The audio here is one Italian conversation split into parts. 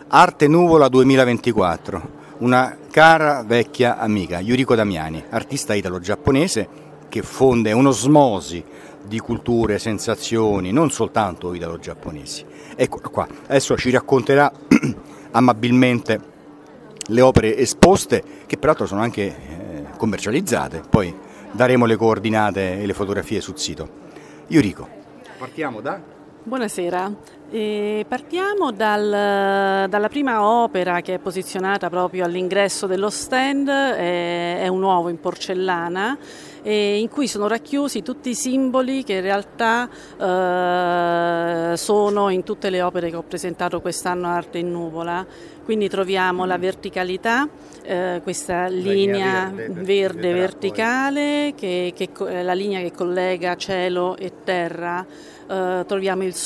Arte Nuvola 2024, una cara vecchia amica, Yuriko Damiani, artista italo-giapponese che fonde un'osmosi di culture, sensazioni, non soltanto italo-giapponesi. Ecco qua, adesso ci racconterà amabilmente le opere esposte, che peraltro sono anche commercializzate, poi daremo le coordinate e le fotografie sul sito. Yuriko, partiamo da... Buonasera, partiamo dalla prima opera che è posizionata proprio all'ingresso dello stand, è un uovo in porcellana in cui sono racchiusi tutti i simboli che in realtà sono in tutte le opere che ho presentato quest'anno a Arte in Nuvola. Quindi troviamo la verticalità, questa linea verde verticale, che è la linea che collega cielo e terra. Troviamo il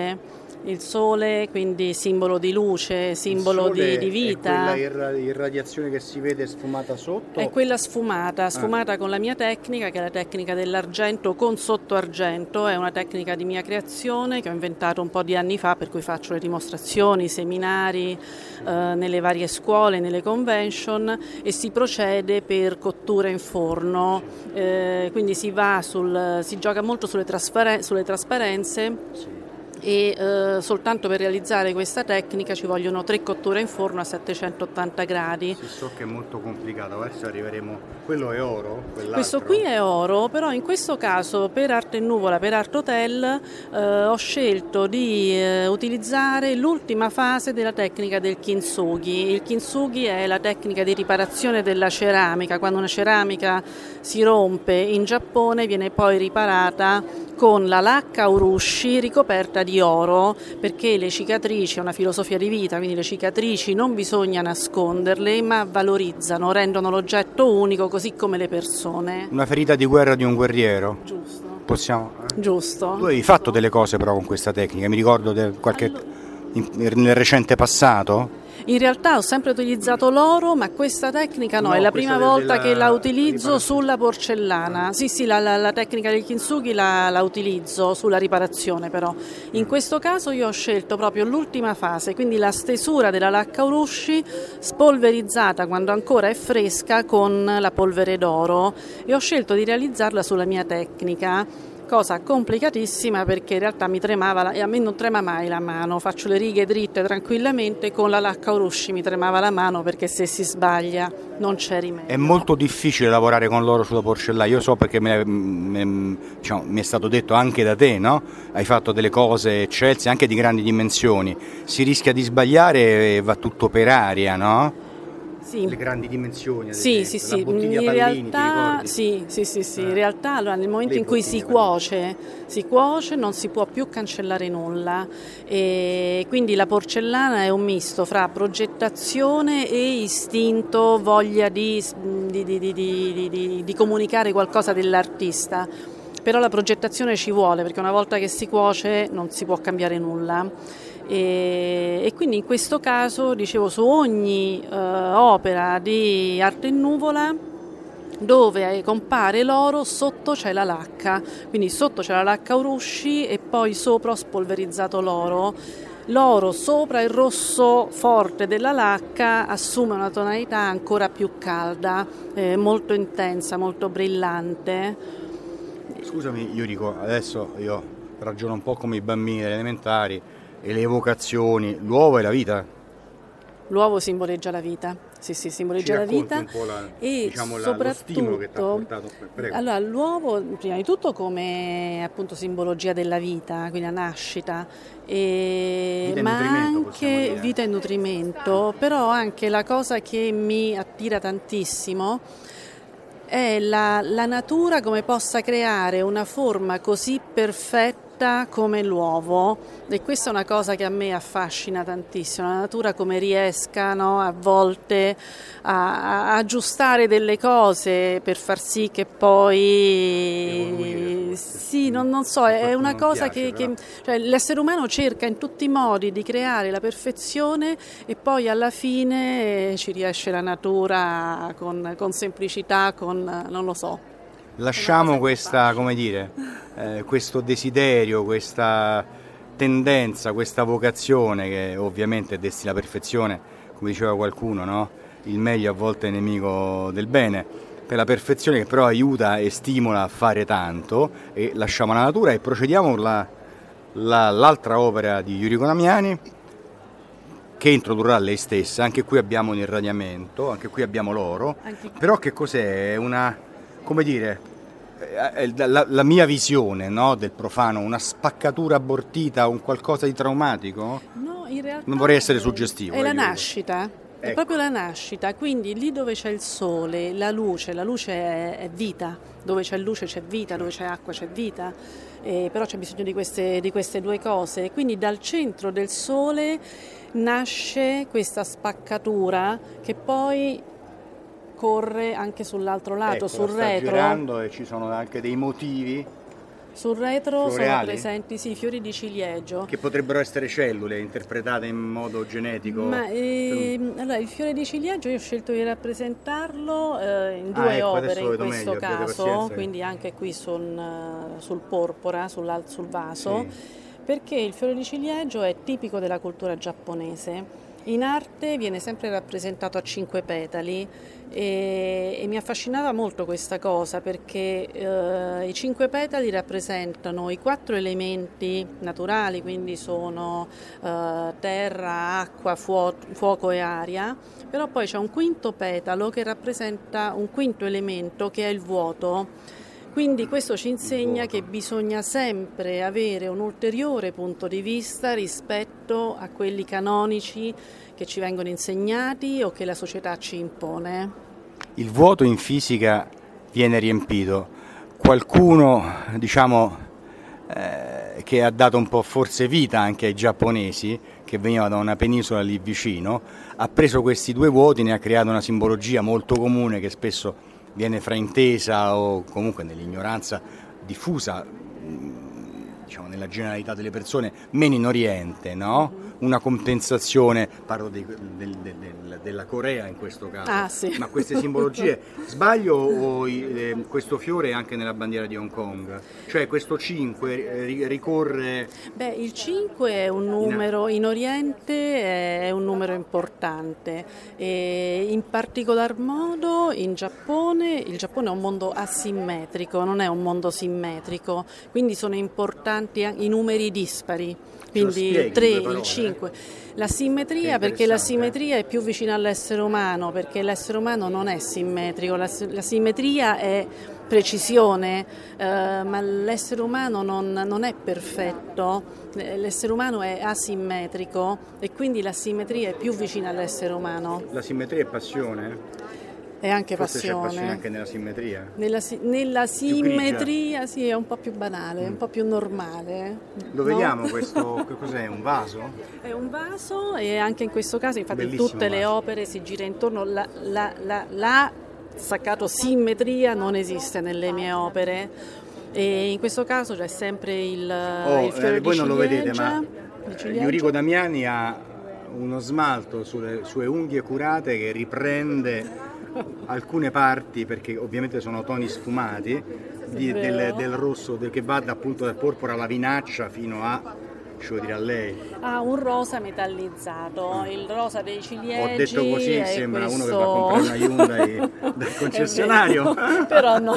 sole, quindi simbolo di luce, simbolo di vita. È quella irradiazione che si vede sfumata sotto? È quella sfumata con la mia tecnica, che è la tecnica dell'argento con sottoargento. È una tecnica di mia creazione che ho inventato un po' di anni fa, per cui faccio le dimostrazioni, seminari nelle varie scuole, nelle convention, e si procede per cottura in forno. Quindi si gioca molto sulle trasparenze. Sì. E soltanto per realizzare questa tecnica ci vogliono 3 cotture in forno a 780 gradi. Sì, so che è molto complicato, adesso arriveremo. Quello è oro? Questo qui è oro, però in questo caso per Arte in Nuvola, per Art Hotel, ho scelto di utilizzare l'ultima fase della tecnica del kintsugi. Il kintsugi è la tecnica di riparazione della ceramica. Quando una ceramica si rompe in Giappone viene poi riparata con la lacca urushi ricoperta di oro, perché le cicatrici, è una filosofia di vita, quindi le cicatrici non bisogna nasconderle ma valorizzano, rendono l'oggetto unico, così come le persone. Una ferita di guerra di un guerriero? Giusto. Possiamo? Giusto. Tu hai fatto delle cose però con questa tecnica, mi ricordo nel recente passato? In realtà ho sempre utilizzato l'oro, ma questa tecnica no, è la prima volta che la utilizzo sulla porcellana. Sì, la tecnica del kintsugi la utilizzo sulla riparazione, però. In questo caso io ho scelto proprio l'ultima fase, quindi la stesura della lacca urushi spolverizzata quando ancora è fresca con la polvere d'oro, e ho scelto di realizzarla sulla mia tecnica. Cosa complicatissima, perché in realtà mi tremava e a me non trema mai la mano, faccio le righe dritte tranquillamente, con la lacca urushi mi tremava la mano, perché se si sbaglia non c'è rimedio. È molto difficile lavorare con l'oro sulla porcellana, io so perché mi è stato detto anche da te, no? Hai fatto delle cose eccelse anche di grandi dimensioni, si rischia di sbagliare e va tutto per aria, no? Sì. Le grandi dimensioni, sì, la bottiglia in Pallini, realtà, ti ricordi? sì. In realtà allora, nel momento in cui si cuoce non si può più cancellare nulla, e quindi la porcellana è un misto fra progettazione e istinto, voglia di comunicare qualcosa dell'artista. Però la progettazione ci vuole, perché una volta che si cuoce non si può cambiare nulla. E quindi in questo caso, dicevo, su ogni opera di Arte in Nuvola dove compare l'oro, sotto c'è la lacca, quindi sotto c'è la lacca urushi e poi sopra ho spolverizzato l'oro sopra il rosso forte della lacca assume una tonalità ancora più calda, molto intensa, molto brillante. Scusami Yuriko, adesso io ragiono un po' come i bambini delle elementari e le evocazioni. L'uovo è la vita? L'uovo simboleggia la vita, sì, simboleggia la vita, un po' e lo stimolo che ti ha portato. Prego. Allora, l'uovo prima di tutto come appunto simbologia della vita, quindi la nascita, ma anche vita e nutrimento, però anche la cosa che mi attira tantissimo è la natura, come possa creare una forma così perfetta come l'uovo, e questa è una cosa che a me affascina tantissimo, la natura come riesca, no, a volte a aggiustare delle cose per far sì che poi sì, non so, è una cosa che cioè, l'essere umano cerca in tutti i modi di creare la perfezione e poi alla fine ci riesce la natura con semplicità, non lo so. Lasciamo questa, come dire, questo desiderio, questa tendenza, questa vocazione che ovviamente è destina alla perfezione, come diceva qualcuno, no? Il meglio a volte è nemico del bene, per la perfezione che però aiuta e stimola a fare tanto, e lasciamo la natura e procediamo con l'altra opera di Yuriko Damiani, che introdurrà lei stessa. Anche qui abbiamo un irradiamento, anche qui abbiamo l'oro, però che cos'è? È una, come dire, la mia visione, no, del profano, una spaccatura abortita, un qualcosa di traumatico? No, in realtà non vorrei essere suggestivo. È la nascita, è ecco. proprio la nascita, quindi lì dove c'è il sole, la luce è vita, dove c'è luce c'è vita, dove c'è acqua c'è vita, però c'è bisogno di queste due cose, quindi dal centro del sole nasce questa spaccatura che poi corre anche sull'altro lato, Ecco, sul sta retro. girando e ci sono anche dei motivi. Sul retro floreali? sono presenti fiori di ciliegio. Che potrebbero essere cellule interpretate in modo genetico. Ma allora, il fiore di ciliegio io ho scelto di rappresentarlo in due opere in questo meglio, caso, quindi anche qui sul porpora, sul vaso, sì. Perché il fiore di ciliegio è tipico della cultura giapponese. In arte viene sempre rappresentato a 5 petali e mi affascinava molto questa cosa perché i 5 petali rappresentano i 4 elementi naturali, quindi sono terra, acqua, fuoco e aria, però poi c'è un quinto petalo che rappresenta un quinto elemento che è il vuoto. Quindi questo ci insegna che bisogna sempre avere un ulteriore punto di vista rispetto a quelli canonici che ci vengono insegnati o che la società ci impone. Il vuoto in fisica viene riempito. Qualcuno, diciamo, che ha dato un po' forse vita anche ai giapponesi, che veniva da una penisola lì vicino, ha preso questi due vuoti e ne ha creato una simbologia molto comune che spesso viene fraintesa o comunque nell'ignoranza diffusa, diciamo nella generalità delle persone, meno in Oriente, no? Una compensazione, parlo della Corea in questo caso, sì. Ma queste simbologie, sbaglio o questo fiore è anche nella bandiera di Hong Kong? Cioè questo 5 ricorre... Beh, il 5 è un numero, in Oriente è un numero importante, e in particolar modo in Giappone, il Giappone è un mondo asimmetrico, non è un mondo simmetrico, quindi sono importanti i numeri dispari. Quindi il 3, il 5. La simmetria, perché la simmetria è più vicina all'essere umano, perché l'essere umano non è simmetrico, la simmetria è precisione, ma l'essere umano non è perfetto, l'essere umano è asimmetrico e quindi la simmetria è più vicina all'essere umano. La simmetria è passione? È anche forse passione. C'è passione anche nella simmetria? Nella simmetria sì, è un po' più banale, un po' più normale. Lo vediamo questo, che cos'è? Un vaso? È un vaso e anche in questo caso, infatti Bellissimo in tutte vaso. Le opere si gira intorno, la staccato simmetria non esiste nelle mie opere e in questo caso c'è sempre il fiore di voi non lo vedete, ma ciliegia. Yuriko Damiani ha uno smalto sulle sue unghie curate che riprende alcune parti, perché ovviamente sono toni sfumati del rosso che va appunto dal porpora alla vinaccia fino a, ci vuoi dire a lei? Ha un rosa metallizzato, il rosa dei ciliegi. Ho detto così, è sembra questo... uno che va a comprare una Hyundai del concessionario. Però no.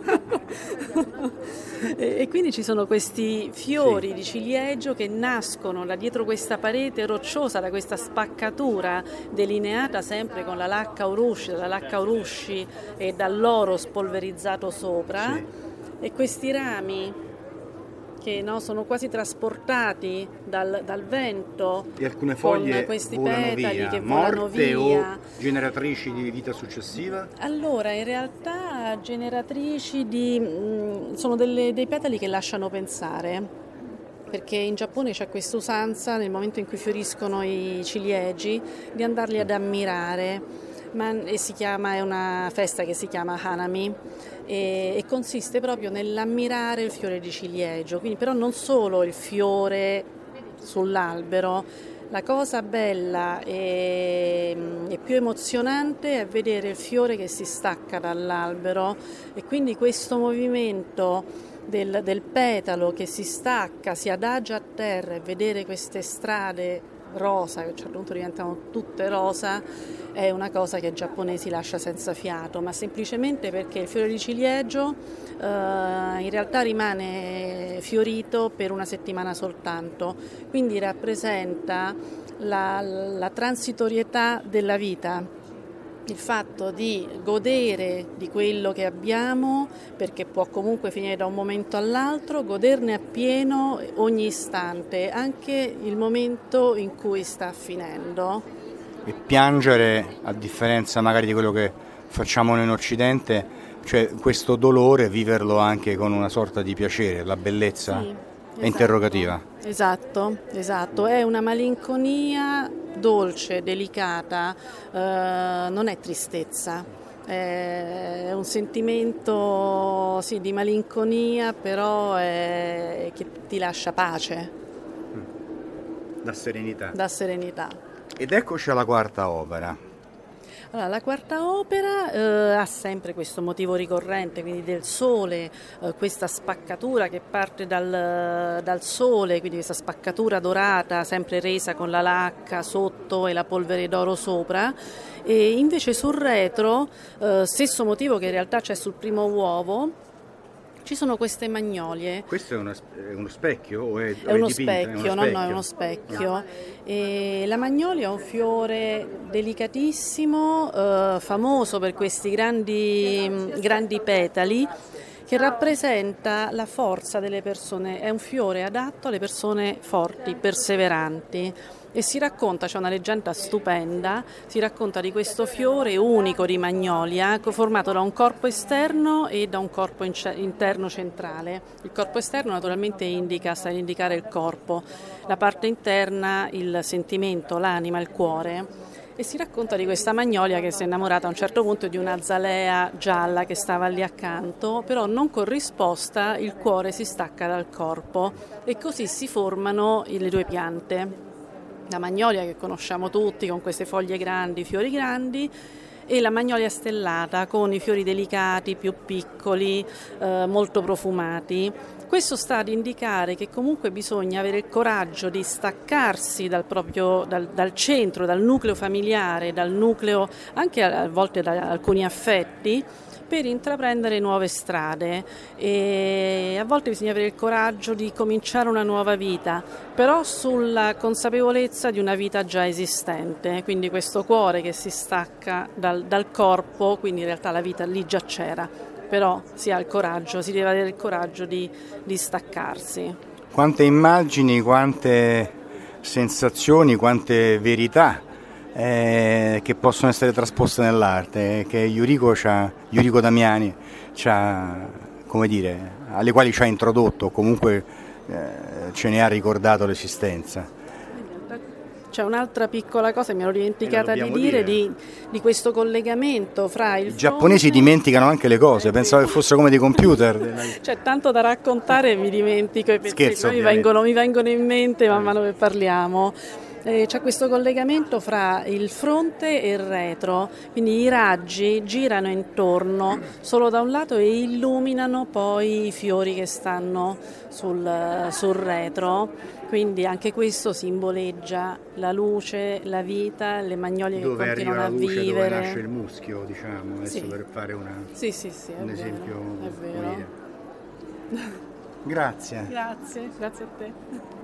E quindi ci sono questi fiori di ciliegio che nascono da dietro questa parete rocciosa, da questa spaccatura delineata sempre con la lacca urushi e dall'oro spolverizzato sopra, Sì. E questi rami che sono quasi trasportati dal vento, E alcune foglie con questi volano petali via, che volano morte via. o generatrici di vita successiva? Allora, in realtà generatrici sono dei petali che lasciano pensare, perché in Giappone c'è questa usanza, nel momento in cui fioriscono i ciliegi, di andarli ad ammirare. È una festa che si chiama Hanami e consiste proprio nell'ammirare il fiore di ciliegio, quindi però non solo il fiore sull'albero. La cosa bella e più emozionante è vedere il fiore che si stacca dall'albero e quindi questo movimento del petalo che si stacca, si adagia a terra, e vedere queste strade rosa, che a un certo punto diventano tutte rosa, è una cosa che ai giapponesi lascia senza fiato, ma semplicemente perché il fiore di ciliegio in realtà rimane fiorito per una settimana soltanto, quindi rappresenta la transitorietà della vita, il fatto di godere di quello che abbiamo, perché può comunque finire da un momento all'altro, goderne appieno ogni istante, anche il momento in cui sta finendo. E piangere, a differenza magari di quello che facciamo noi in Occidente, cioè questo dolore viverlo anche con una sorta di piacere, la bellezza Sì, è interrogativa. Esatto, è una malinconia dolce, delicata, non è tristezza, è un sentimento sì, di malinconia, però che ti lascia pace. Da serenità. Da serenità. Ed eccoci alla quarta opera. Allora, la quarta opera ha sempre questo motivo ricorrente, quindi del sole, questa spaccatura che parte dal sole, quindi questa spaccatura dorata, sempre resa con la lacca sotto e la polvere d'oro sopra, e invece sul retro, stesso motivo che in realtà c'è sul primo uovo, ci sono queste magnolie. Questo è uno specchio o è uno dipinta? specchio, no, è uno specchio. E la magnolia è un fiore delicatissimo, famoso per questi grandi petali, che rappresenta la forza delle persone, è un fiore adatto alle persone forti, perseveranti. E si racconta, c'è una leggenda stupenda, si racconta di questo fiore unico di magnolia formato da un corpo esterno e da un corpo interno centrale. Il corpo esterno naturalmente sta ad indicare il corpo, la parte interna il sentimento, l'anima, il cuore. E si racconta di questa magnolia che si è innamorata a un certo punto di un'azalea gialla che stava lì accanto, però non corrisposta il cuore si stacca dal corpo e così si formano le due piante. La magnolia che conosciamo tutti con queste foglie grandi, fiori grandi, e la magnolia stellata con i fiori delicati, più piccoli, molto profumati. Questo sta ad indicare che comunque bisogna avere il coraggio di staccarsi dal centro, dal nucleo familiare, dal nucleo anche a volte da alcuni affetti, per intraprendere nuove strade, e a volte bisogna avere il coraggio di cominciare una nuova vita, però sulla consapevolezza di una vita già esistente, quindi questo cuore che si stacca dal corpo, quindi in realtà la vita lì già c'era, però si deve avere il coraggio di staccarsi. Quante immagini, quante sensazioni, quante verità che possono essere trasposte nell'arte, che Yuriko Damiani come dire, alle quali ci ha introdotto, comunque ce ne ha ricordato l'esistenza. C'è un'altra piccola cosa che mi ero dimenticata di dire. Di questo collegamento fra il I giapponesi dimenticano anche le cose, pensavo che fossero come dei computer. C'è tanto da raccontare e mi dimentico, e Scherzo, mi vengono in mente man mano che parliamo. C'è questo collegamento fra il fronte e il retro, quindi i raggi girano intorno solo da un lato e illuminano poi i fiori che stanno sul retro, quindi anche questo simboleggia la luce, la vita, le magnolie che continuano a vivere. Dove nasce il muschio, diciamo, adesso sì. Per fare un esempio. È vero. Grazie. Grazie a te.